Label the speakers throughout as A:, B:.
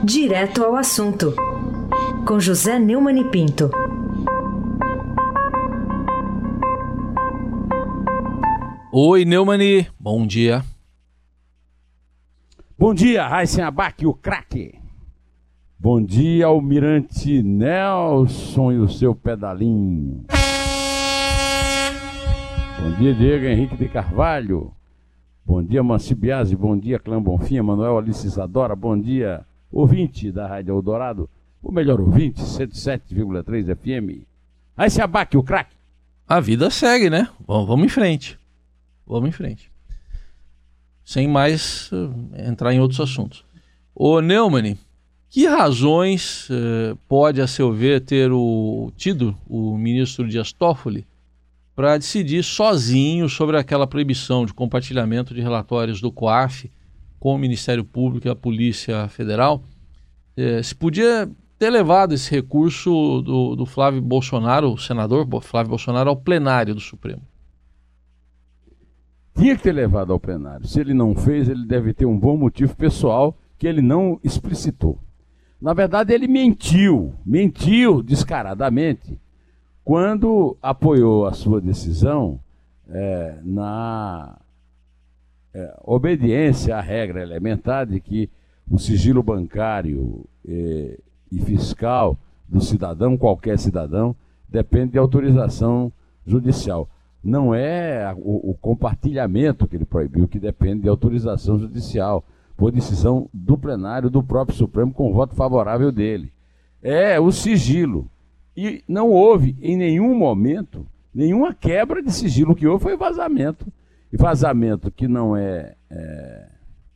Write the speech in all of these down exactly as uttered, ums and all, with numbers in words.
A: Direto ao assunto, com José Neumann e Pinto.
B: Oi, Neumann, bom dia.
C: Bom dia, Raíssen Abac, o craque. Bom dia, Almirante Nelson e o seu pedalinho. Bom dia, Diego Henrique de Carvalho. Bom dia, Manci Biasi. Bom dia, Clã Bonfim, Manuel Alice Isadora. Bom dia, ouvinte da Rádio Eldorado, o melhor ouvinte, cento e sete vírgula três F M. Raíssen Abac, o craque.
B: A vida segue, né? Vamos, vamos em frente. Vamos em frente. Sem mais uh, entrar em outros assuntos. Ô Neumann, que razões uh, pode, a seu ver, ter o, tido o ministro Dias Toffoli para decidir sozinho sobre aquela proibição de compartilhamento de relatórios do COAF com o Ministério Público e a Polícia Federal? Uh, se podia ter levado esse recurso do, do Flávio Bolsonaro, o senador Flávio Bolsonaro, ao plenário do Supremo.
C: Tinha que ter levado ao plenário. Se ele não fez, ele deve ter um bom motivo pessoal que ele não explicitou. Na verdade, ele mentiu, mentiu descaradamente quando apoiou a sua decisão é, na é, obediência à regra elementar de que o sigilo bancário e, e fiscal do cidadão, qualquer cidadão, depende de autorização judicial. Não é o, o compartilhamento que ele proibiu, que depende de autorização judicial, por decisão do plenário do próprio Supremo, com voto favorável dele. É o sigilo. E não houve, em nenhum momento, nenhuma quebra de sigilo. O que houve foi vazamento. E vazamento que não é, é,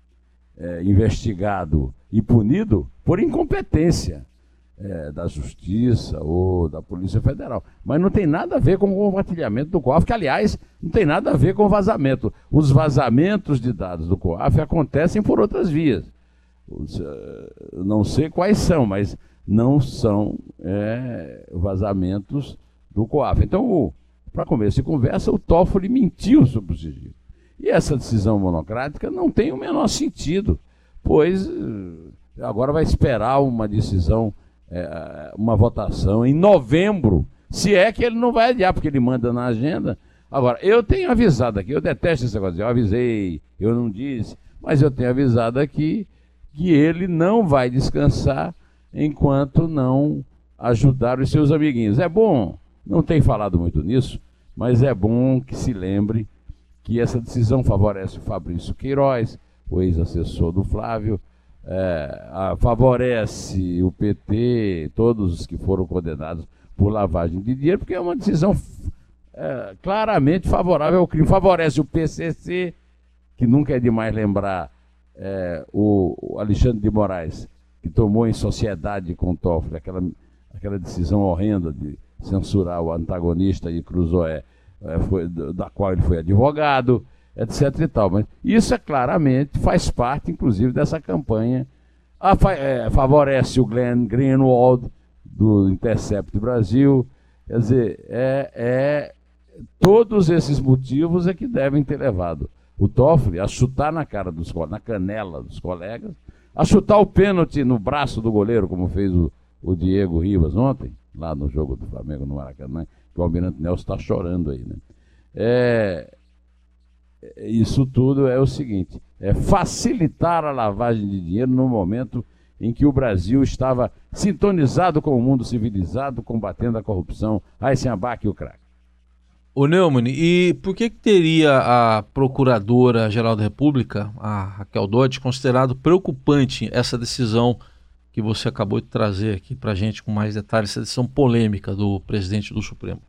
C: é investigado e punido por incompetência É, da Justiça ou da Polícia Federal. Mas não tem nada a ver com o compartilhamento do COAF, que, aliás, não tem nada a ver com vazamento. Os vazamentos de dados do COAF acontecem por outras vias. Os, uh, não sei quais são, mas não são é, vazamentos do COAF. Então, para começo de conversa, o Toffoli mentiu sobre o sigilo. E essa decisão monocrática não tem o menor sentido, pois uh, agora vai esperar uma decisão, É, uma votação em novembro, se é que ele não vai adiar, porque ele manda na agenda. Agora, eu tenho avisado aqui, eu detesto esse negócio, eu avisei, eu não disse, mas eu tenho avisado aqui que ele não vai descansar enquanto não ajudar os seus amiguinhos. É bom, não tem falado muito nisso, mas é bom que se lembre que essa decisão favorece o Fabrício Queiroz, o ex-assessor do Flávio, É, a, favorece o P T, todos os que foram condenados por lavagem de dinheiro, porque é uma decisão é, claramente favorável ao crime. Favorece o P C C, que nunca é demais lembrar, é, o, o Alexandre de Moraes, que tomou em sociedade com o Toffoli aquela, aquela decisão horrenda de censurar o antagonista e Cruzoé, é, foi, da qual ele foi advogado, etc e tal. Mas isso é claramente, faz parte, inclusive, dessa campanha. A, é, favorece o Glenn Greenwald, do Intercept Brasil. Quer dizer, é, é, todos esses motivos é que devem ter levado o Toffoli a chutar na cara dos na canela dos colegas, a chutar o pênalti no braço do goleiro, como fez o, o Diego Ribas ontem, lá no jogo do Flamengo no Maracanã, que o Almirante Nelson está chorando aí, né? É... Isso tudo é o seguinte, é facilitar a lavagem de dinheiro no momento em que o Brasil estava sintonizado com o mundo civilizado, combatendo a corrupção. Raíssen Abac, o craque.
B: Ô Neumann, e por que, que teria a Procuradora-Geral da República, a Raquel Dodge, considerado preocupante essa decisão que você acabou de trazer aqui para a gente com mais detalhes, essa decisão polêmica do presidente do Supremo?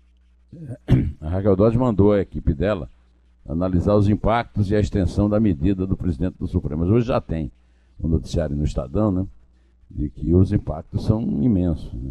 C: A Raquel Dodge mandou a equipe dela analisar os impactos e a extensão da medida do presidente do Supremo. Mas hoje já tem um noticiário no Estadão, né, de que os impactos são imensos, né?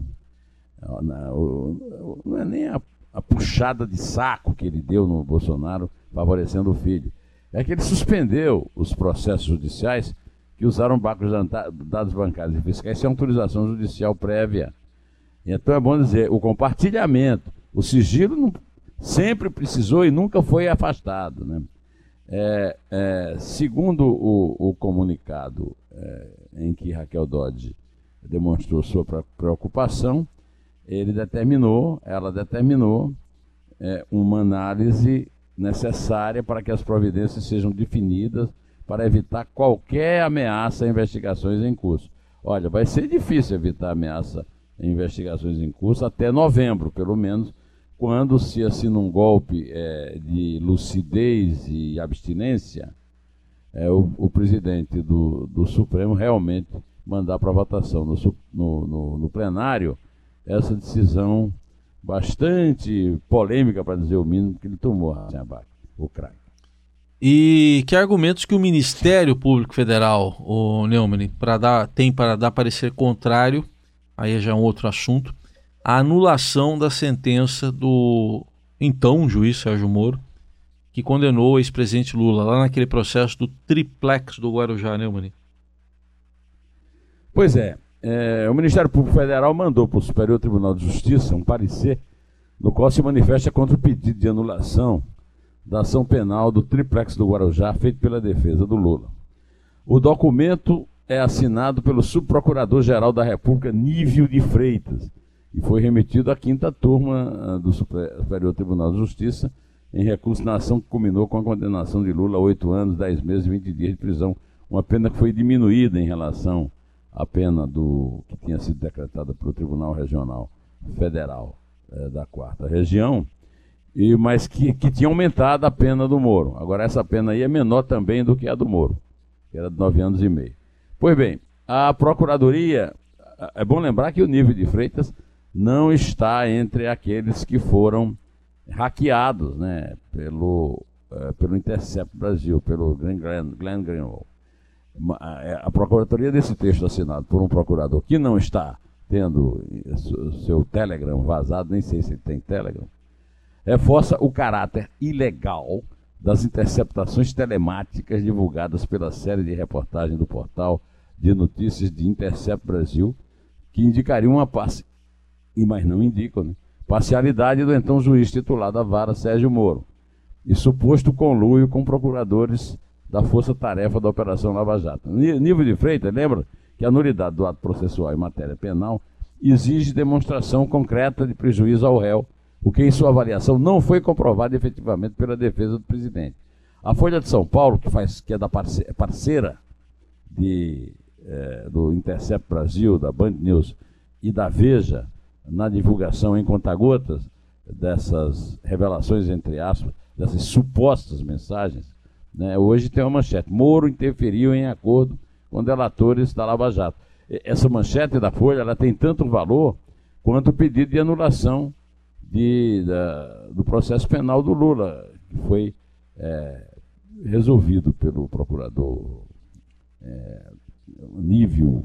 C: Não é nem a, a puxada de saco que ele deu no Bolsonaro favorecendo o filho. É que ele suspendeu os processos judiciais que usaram bancos de dados bancários e fiscais sem autorização judicial prévia. Então é bom dizer, o compartilhamento, o sigilo não sempre precisou e nunca foi afastado, né? É, é, segundo o, o comunicado é, em que Raquel Dodge demonstrou sua preocupação, ele determinou, ela determinou é, uma análise necessária para que as providências sejam definidas para evitar qualquer ameaça a investigações em curso. Olha, vai ser difícil evitar ameaça a investigações em curso até novembro, pelo menos, quando se assina um golpe é, de lucidez e abstinência, é, o, o presidente do, do Supremo realmente mandar para votação no, no, no, no plenário essa decisão bastante polêmica, para dizer o mínimo, que ele tomou, o craque.
B: E que argumentos que o Ministério Público Federal, o Neumann, para dar, tem para dar parecer contrário, aí já é um outro assunto, a anulação da sentença do então juiz Sérgio Moro, que condenou o ex-presidente Lula lá naquele processo do triplex do Guarujá, Neumann?
C: Pois é, é, o Ministério Público Federal mandou para o Superior Tribunal de Justiça um parecer no qual se manifesta contra o pedido de anulação da ação penal do triplex do Guarujá feito pela defesa do Lula. O documento é assinado pelo Subprocurador Geral da República, Nívio de Freitas, e foi remetido à quinta turma do Superior Tribunal de Justiça em recurso na ação que culminou com a condenação de Lula a oito anos, dez meses e vinte dias de prisão, uma pena que foi diminuída em relação à pena do, que tinha sido decretada pelo Tribunal Regional Federal é, da quarta Região, e, mas que, que tinha aumentado a pena do Moro. Agora essa pena aí é menor também do que a do Moro, que era de nove anos e meio. Pois bem, a Procuradoria, é bom lembrar que o Nívio de Freitas não está entre aqueles que foram hackeados, né, pelo, uh, pelo Intercept Brasil, pelo Glenn, Glenn, Glenn Greenwald. A Procuradoria desse texto assinado por um procurador que não está tendo seu Telegram vazado, nem sei se ele tem Telegram, reforça o caráter ilegal das interceptações telemáticas divulgadas pela série de reportagem do portal de notícias de Intercept Brasil, que indicariam uma passe, e mas não indicam, né, parcialidade do então juiz titular da vara, Sérgio Moro, e suposto conluio com procuradores da força-tarefa da Operação Lava Jato. Nívio de Freitas lembra que a nulidade do ato processual em matéria penal exige demonstração concreta de prejuízo ao réu, o que em sua avaliação não foi comprovado efetivamente pela defesa do presidente. A Folha de São Paulo, que, faz, que é da parceira, parceira de, é, do Intercept Brasil, da Band News e da Veja, na divulgação em conta-gotas dessas revelações, entre aspas, dessas supostas mensagens, né, hoje tem uma manchete: Moro interferiu em acordo com delatores da Lava Jato. Essa manchete da Folha, ela tem tanto valor quanto o pedido de anulação de, da, do processo penal do Lula, que foi é, resolvido pelo procurador é, Nívio,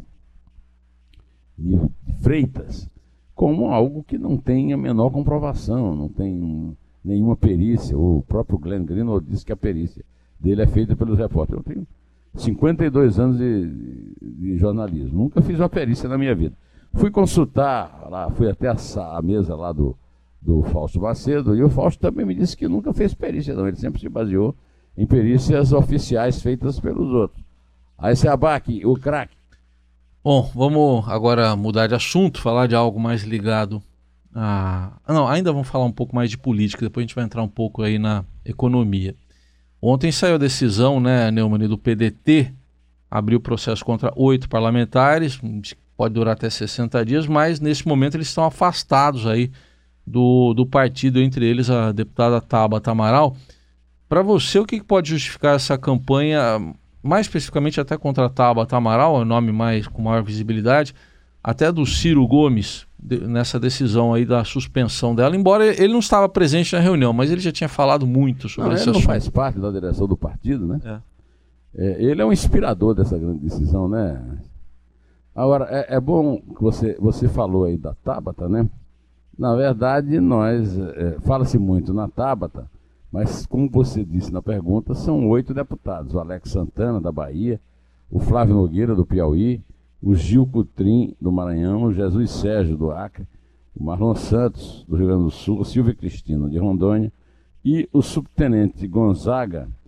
C: Nívio de Freitas, como algo que não tem a menor comprovação, não tem nenhuma perícia. O próprio Glenn Greenwald disse que a perícia dele é feita pelos repórteres. Eu tenho cinquenta e dois anos de, de jornalismo, nunca fiz uma perícia na minha vida. Fui consultar, lá, fui até a, a mesa lá do, do Fausto Macedo, e o Fausto também me disse que nunca fez perícia, não. Ele sempre se baseou em perícias oficiais feitas pelos outros. Aí se abaque, o craque.
B: Bom, vamos agora mudar de assunto, falar de algo mais ligado a... Ah, não, ainda vamos falar um pouco mais de política, depois a gente vai entrar um pouco aí na economia. Ontem saiu a decisão, né, Neumann, do P D T, abriu processo contra oito parlamentares, pode durar até sessenta dias, mas nesse momento eles estão afastados aí do, do partido, entre eles a deputada Tabata Amaral. Para você, o que pode justificar essa campanha, mais especificamente até contra a Tabata Amaral, é o nome mais, com maior visibilidade, até do Ciro Gomes, de, nessa decisão aí da suspensão dela, embora ele não estava presente na reunião, mas ele já tinha falado muito sobre
C: não,
B: esse
C: ele
B: assunto.
C: Ele não faz parte da direção do partido, né?
B: É.
C: É, ele é um inspirador dessa grande decisão, né? Agora, é, é bom que você, você falou aí da Tabata, né? Na verdade, nós, é, fala-se muito na Tabata, mas como você disse na pergunta, são oito deputados: o Alex Santana, da Bahia, o Flávio Nogueira, do Piauí, o Gil Cutrim, do Maranhão, o Jesus Sérgio, do Acre, o Marlon Santos, do Rio Grande do Sul, o Silvio Cristino, de Rondônia, e o subtenente Gonzaga,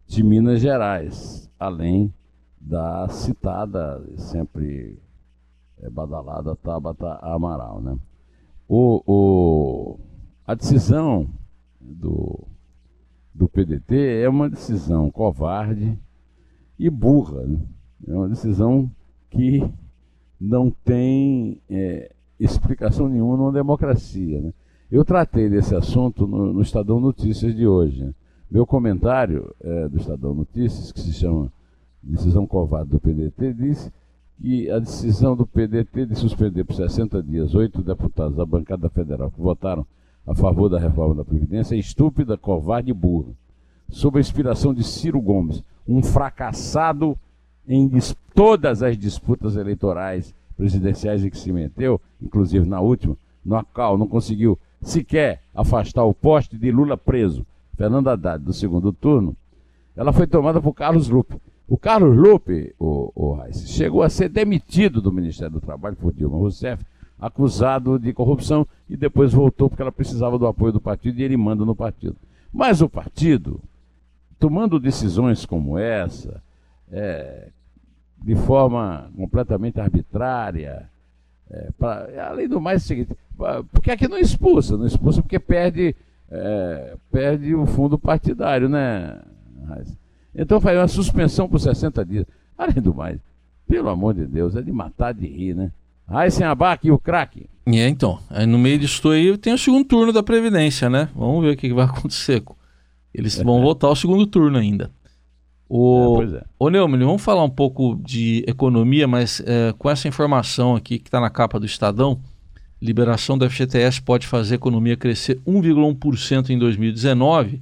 C: de Minas Gerais, além da citada, sempre é, badalada Tabata Amaral, né? O, o, a decisão do, do P D T é uma decisão covarde e burra, né? É uma decisão que não tem é, explicação nenhuma numa democracia, né? Eu tratei desse assunto no, no Estadão Notícias de hoje, né? Meu comentário é, do Estadão Notícias, que se chama Decisão Covarde do P D T, diz que a decisão do P D T de suspender por sessenta dias oito deputados da bancada federal que votaram a favor da reforma da Previdência é estúpida, covarde e burra. Sob a inspiração de Ciro Gomes, um fracassado em todas as disputas eleitorais presidenciais em que se meteu, inclusive na última, no qual não conseguiu sequer afastar o poste de Lula preso, Fernando Haddad, do segundo turno, ela foi tomada por Carlos Lupe. O Carlos Lupe, o, o Reis, chegou a ser demitido do Ministério do Trabalho por Dilma Rousseff, acusado de corrupção, e depois voltou porque ela precisava do apoio do partido e ele manda no partido. Mas o partido, tomando decisões como essa, é, de forma completamente arbitrária, é, pra, além do mais, é o seguinte, por que é que não expulsa? Não expulsa porque perde, é, perde o fundo partidário, né, Reis? Então faz uma suspensão por sessenta dias. Além do mais, pelo amor de Deus, é de matar de rir, né? Raíssen Abac e o craque.
B: É, então, aí no meio disso aí tem o segundo turno da Previdência, né? Vamos ver o que vai acontecer. Eles vão votar o segundo turno ainda. O, é, pois é. Ô Neumann, vamos falar um pouco de economia, mas é, com essa informação aqui que está na capa do Estadão, liberação do F G T S pode fazer a economia crescer um vírgula um por cento em dois mil e dezenove.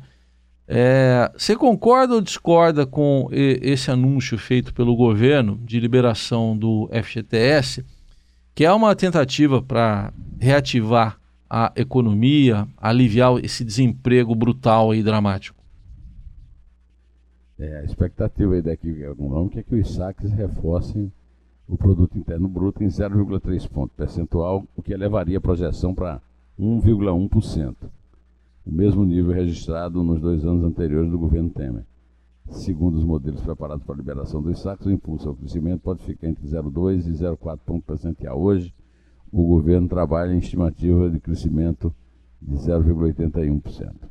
B: É, você concorda ou discorda com e, esse anúncio feito pelo governo de liberação do F G T S, que é uma tentativa para reativar a economia, aliviar esse desemprego brutal e dramático?
C: É, a expectativa aí daqui econômica é que os saques reforcem o produto interno bruto em zero vírgula três ponto percentual, o que elevaria a projeção para um vírgula um por cento. O mesmo nível registrado nos dois anos anteriores do governo Temer. Segundo os modelos preparados para a liberação dos saques, o impulso ao crescimento pode ficar entre zero vírgula dois e zero vírgula quatro ponto percentual. Hoje, o governo trabalha em estimativa de crescimento de zero vírgula oitenta e um por cento.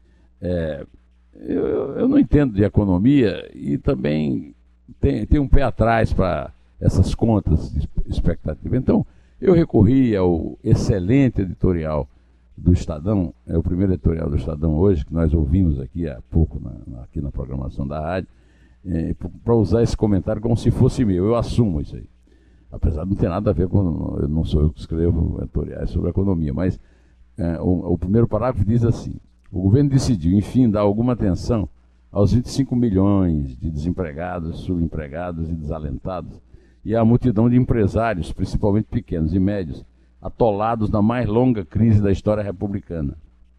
C: É, eu, eu não entendo de economia e também tem, tem um pé atrás para essas contas de expectativa. Então, eu recorri ao excelente editorial do Estadão, é o primeiro editorial do Estadão hoje, que nós ouvimos aqui há pouco, na, aqui na programação da rádio, é, para usar esse comentário como se fosse meu. Eu assumo isso aí. Apesar de não ter nada a ver com... Eu não sou eu que escrevo editoriais sobre economia, mas é, o, o primeiro parágrafo diz assim: o governo decidiu, enfim, dar alguma atenção aos vinte e cinco milhões de desempregados, subempregados e desalentados, e à multidão de empresários, principalmente pequenos e médios, atolados na mais longa crise da história republicana.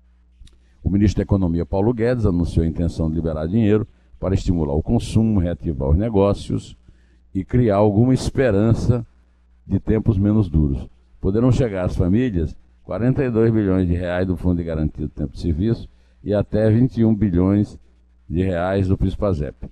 C: O ministro da Economia, Paulo Guedes, anunciou a intenção de liberar dinheiro para estimular o consumo, reativar os negócios e criar alguma esperança de tempos menos duros. Poderão chegar às famílias quarenta e dois bilhões de reais do Fundo de Garantia do Tempo de Serviço e até vinte e um bilhões de reais do PIS/PASEP.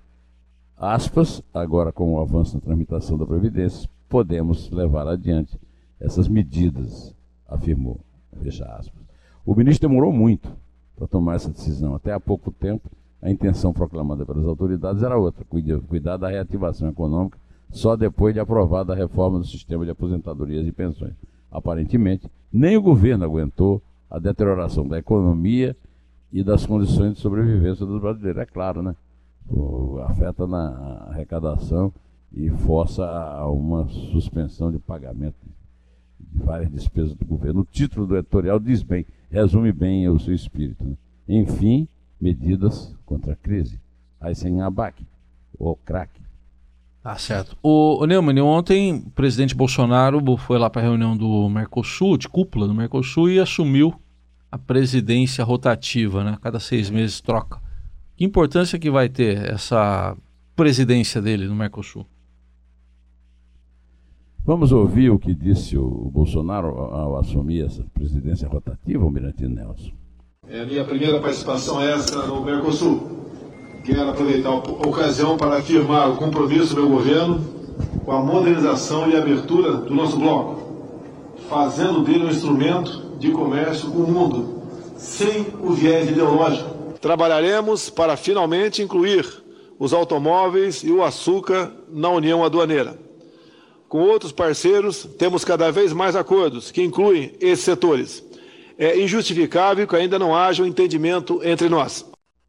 C: Aspas, agora com o avanço na tramitação da Previdência, podemos levar adiante essas medidas, afirmou. Fecha aspas. O ministro demorou muito para tomar essa decisão. Até há pouco tempo, a intenção proclamada pelas autoridades era outra: cuidar da reativação econômica só depois de aprovada a reforma do sistema de aposentadorias e pensões. Aparentemente, nem o governo aguentou a deterioração da economia e das condições de sobrevivência dos brasileiros. É claro, né? O, afeta na arrecadação e força a uma suspensão de pagamento de várias despesas do governo. O título do editorial diz bem, resume bem o seu espírito, né? Enfim, medidas contra a crise. Raíssen Abac, o craque.
B: Tá certo. O, o Neumann, ontem o presidente Bolsonaro foi lá para a reunião do Mercosul, de cúpula do Mercosul, e assumiu a presidência rotativa, né? Cada seis meses troca. Que importância que vai ter essa presidência dele no Mercosul?
C: Vamos ouvir o que disse o Bolsonaro ao assumir essa presidência rotativa, Almirante Nelson.
D: É a minha primeira participação essa no Mercosul. Quero aproveitar a ocasião para afirmar o compromisso do meu governo com a modernização e abertura do nosso bloco, fazendo dele um instrumento de comércio com o mundo, sem o viés ideológico. Trabalharemos para finalmente incluir os automóveis e o açúcar na União Aduaneira. Com outros parceiros, temos cada vez mais acordos que incluem esses setores. É injustificável que ainda não haja um entendimento entre nós.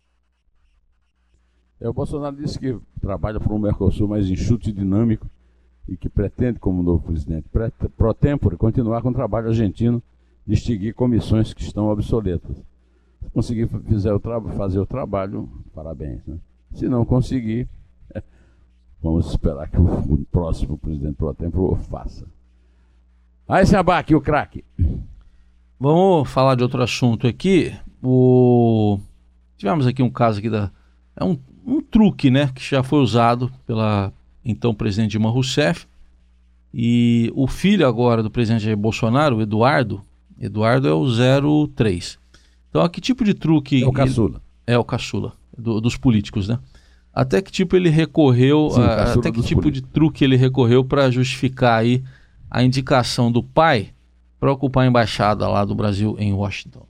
C: É, o Bolsonaro disse que trabalha por um Mercosul mais enxuto e dinâmico e que pretende, como novo presidente pro tempore, continuar com o trabalho argentino de extinguir comissões que estão obsoletas. Se conseguir fizer o fazer o trabalho, parabéns, né? Se não conseguir, vamos esperar que o, o próximo presidente pro tempore o faça. Aí, se abaque o craque.
B: Vamos falar de outro assunto aqui. O... Tivemos aqui um caso aqui da... É um, um truque, né, que já foi usado pela então presidente Dilma Rousseff. E o filho agora do presidente Jair Bolsonaro, o Eduardo, Eduardo é o zero três. Então, a que tipo de truque...
C: É o caçula.
B: É o caçula, do, dos políticos, né? Até que tipo ele recorreu,
C: Sim,
B: a, até que tipo políticos. de truque ele recorreu para justificar aí a indicação do pai para ocupar a embaixada lá do Brasil em Washington?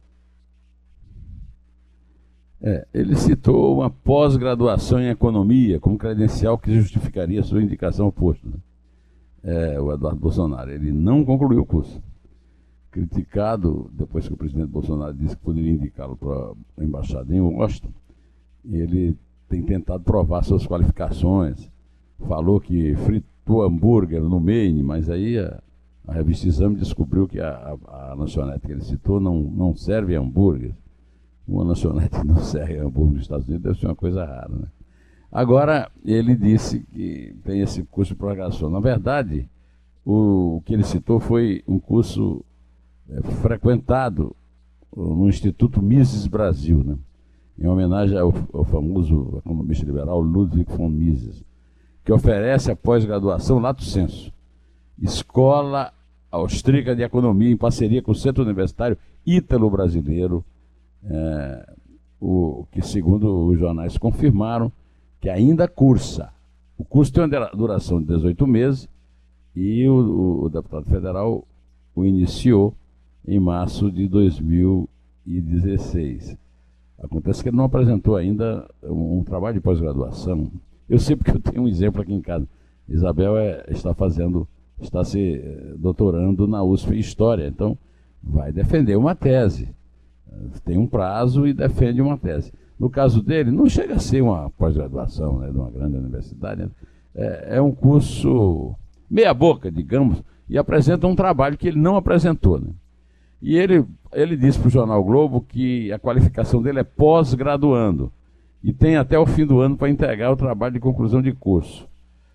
C: É, ele citou uma pós-graduação em economia como credencial que justificaria sua indicação ao posto, né? É, o Eduardo Bolsonaro, ele não concluiu o curso. Criticado depois que o presidente Bolsonaro disse que poderia indicá-lo para a embaixada em Washington, ele tem tentado provar suas qualificações, falou que fritou hambúrguer no Maine, mas aí a, a revista Exame descobriu que a, a, a lanchonete que ele citou não, não serve hambúrguer. Uma lanchonete que não serve hambúrguer nos Estados Unidos deve ser uma coisa rara, né? Agora, ele disse que tem esse curso de prorrogação. Na verdade, o, o que ele citou foi um curso é, frequentado no Instituto Mises Brasil, né? Em homenagem ao, ao famoso economista liberal Ludwig von Mises, que oferece a pós-graduação lato sensu, Escola Austríaca de Economia, em parceria com o Centro Universitário Ítalo-Brasileiro, é, o, que, segundo os jornais, confirmaram que ainda cursa. O curso tem uma duração de dezoito meses e o, o, o deputado federal o iniciou em março de dois mil e dezesseis. Acontece que ele não apresentou ainda um, um trabalho de pós-graduação. Eu sei porque eu tenho um exemplo aqui em casa. Isabel é, está fazendo, está se doutorando na U S P em História, então vai defender uma tese. Tem um prazo e defende uma tese. No caso dele, não chega a ser uma pós-graduação, né, de uma grande universidade. Né? É, é um curso meia boca, digamos, e apresenta um trabalho que ele não apresentou, né? E ele, ele disse para o Jornal Globo que a qualificação dele é pós-graduando e tem até o fim do ano para entregar o trabalho de conclusão de curso.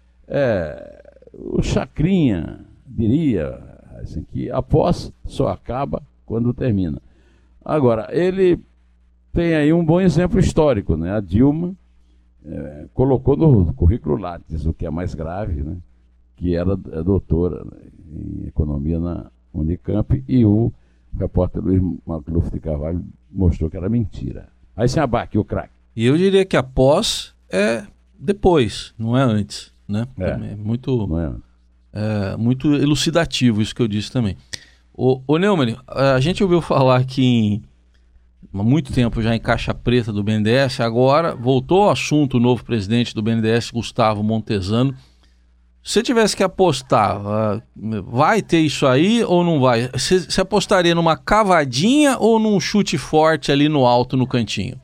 C: É, o Chacrinha diria assim, que a pós só acaba quando termina. Agora, ele tem aí um bom exemplo histórico, né? A Dilma é, colocou no currículo Lattes, o que é mais grave, né? Que era é doutora, né, em economia na Unicamp, e o o repórter Luiz Macluf de Carvalho mostrou que era mentira. Aí se abaque o craque.
B: E eu diria que após é depois, não é antes, né?
C: É,
B: é muito,
C: não é.
B: É, muito elucidativo isso que eu disse também. O, o Neumann, a gente ouviu falar aqui em, há muito tempo já em caixa preta do B N D E S, agora voltou ao assunto o novo presidente do B N D E S, Gustavo Montesano. Se você tivesse que apostar, uh, vai ter isso aí ou não vai? Você, você apostaria numa cavadinha ou num chute forte ali no alto, no cantinho?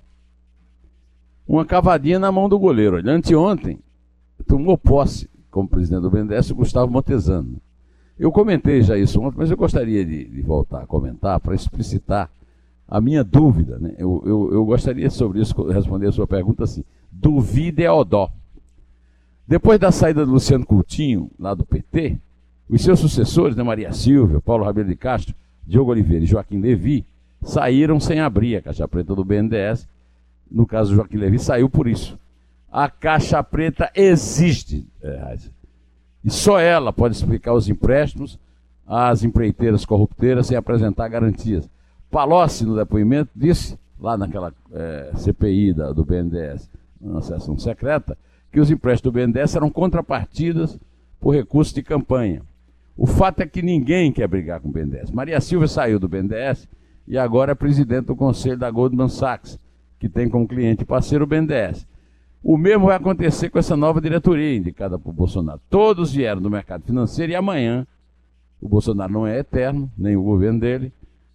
C: Uma cavadinha na mão do goleiro. Anteontem, tomou posse como presidente do B N D E S o Gustavo Montesano. Eu comentei já isso ontem, mas eu gostaria de, de voltar a comentar para explicitar a minha dúvida, né? Eu, eu, eu gostaria sobre isso responder a sua pergunta assim: duvida é odó. Depois da saída do Luciano Coutinho, lá do P T, os seus sucessores, né, Maria Silvia, Paulo Rabelo de Castro, Diogo Oliveira e Joaquim Levy, saíram sem abrir a caixa preta do B N D E S. No caso do Joaquim Levy, saiu por isso. A caixa preta existe, é, e só ela pode explicar os empréstimos às empreiteiras corrupteiras sem apresentar garantias. Palocci, no depoimento, disse, lá naquela é, C P I da, do B N D E S, na sessão secreta, que os empréstimos do B N D E S eram contrapartidas por recursos de campanha. O fato é que ninguém quer brigar com o B N D E S. Maria Silvia saiu do B N D E S e agora é presidente do conselho da Goldman Sachs, que tem como cliente e parceiro o B N D E S. O mesmo vai acontecer com essa nova diretoria indicada por Bolsonaro. Todos vieram do mercado financeiro e amanhã, o Bolsonaro não é eterno, nem o governo dele,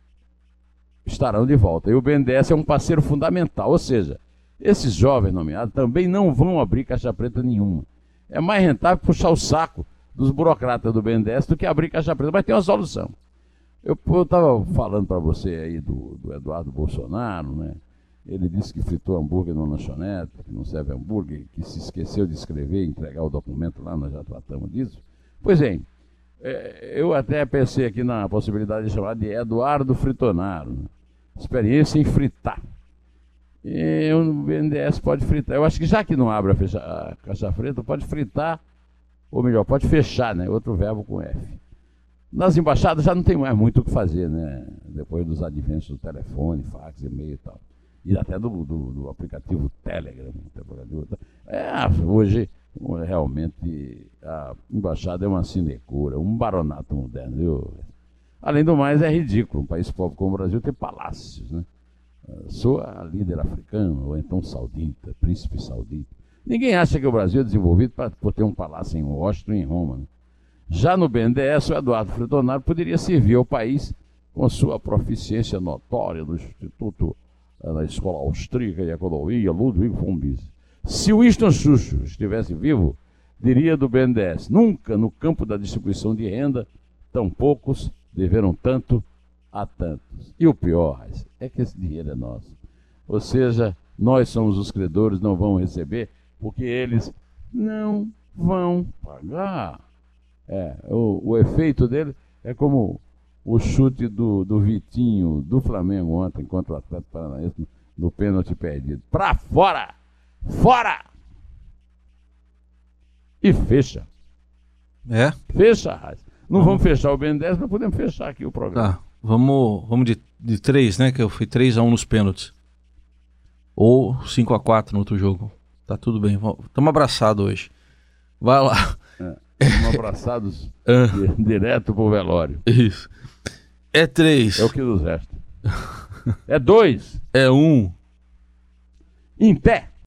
C: estarão de volta. E o B N D E S é um parceiro fundamental, ou seja, esses jovens nomeados também não vão abrir caixa preta nenhuma. É mais rentável puxar o saco dos burocratas do B N D E S do que abrir caixa preta, mas tem uma solução. Eu estava falando para você aí do, do Eduardo Bolsonaro, né? Ele disse que fritou hambúrguer no lanchonete, que não serve hambúrguer, que se esqueceu de escrever e entregar o documento lá, nós já tratamos disso. Pois bem, é, eu até pensei aqui na possibilidade de chamar de Eduardo Fritonaro, né? Experiência em fritar. E o B N D E S pode fritar. Eu acho que já que não abre a, fecha, a caixa preta, pode fritar, ou melhor, pode fechar, né? Outro verbo com F. Nas embaixadas já não tem mais muito o que fazer, né? Depois dos adventos do telefone, fax, e-mail e tal. E até do, do, do aplicativo Telegram. É, hoje, realmente, a embaixada é uma sinecura, um baronato moderno, viu? Além do mais, é ridículo um país pobre como o Brasil ter palácios, né? Sou a líder africana, ou então saudita, príncipe saudita. Ninguém acha que o Brasil é desenvolvido para ter um palácio em Washington e em Roma, né? Já no B N D E S, o Eduardo Fritonaro poderia servir ao país com sua proficiência notória no Instituto, na Escola Austríaca de Economia, Ludwig von Mises. Se o Winston Churchill estivesse vivo, diria do B N D E S: nunca no campo da distribuição de renda, tão poucos deveram tanto a tantos. E o pior é que esse dinheiro é nosso. Ou seja, nós somos os credores, não vão receber, porque eles não vão pagar. É, o, o efeito dele é como o chute do, do Vitinho, do Flamengo ontem, contra o Atlético Paranaense, no, no pênalti perdido. Pra fora! Fora! E fecha.
B: É?
C: Fecha, Raiz. Não vamos fechar o B N D E S, mas podemos fechar aqui o programa.
B: Tá, vamos, vamos de, de três, né? Que eu fui três a um nos pênaltis. Ou cinco a quatro no outro jogo. Tá tudo bem. Estamos abraçados hoje. Vai lá.
C: É, estamos abraçados di- direto pro velório.
B: Isso. É três.
C: É o que nos resta. É dois.
B: É um.
C: Em pé.